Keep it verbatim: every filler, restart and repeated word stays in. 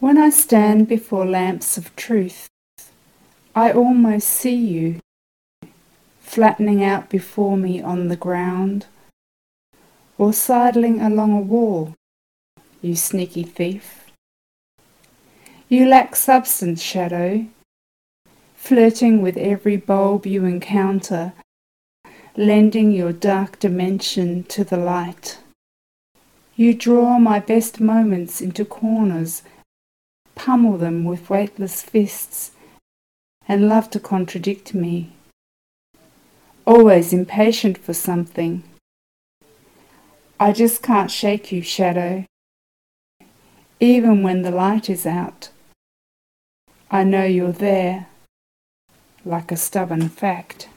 When I stand before lamps of truth, I almost see you, flattening out before me on the ground, or sidling along a wall, you sneaky thief. You lack substance, shadow, flirting with every bulb you encounter, lending your dark dimension to the light. You draw my best moments into corners, pummel them with weightless fists, and love to contradict me. Always impatient for something. I just can't shake you, shadow. Even when the light is out, I know you're there, like a stubborn fact.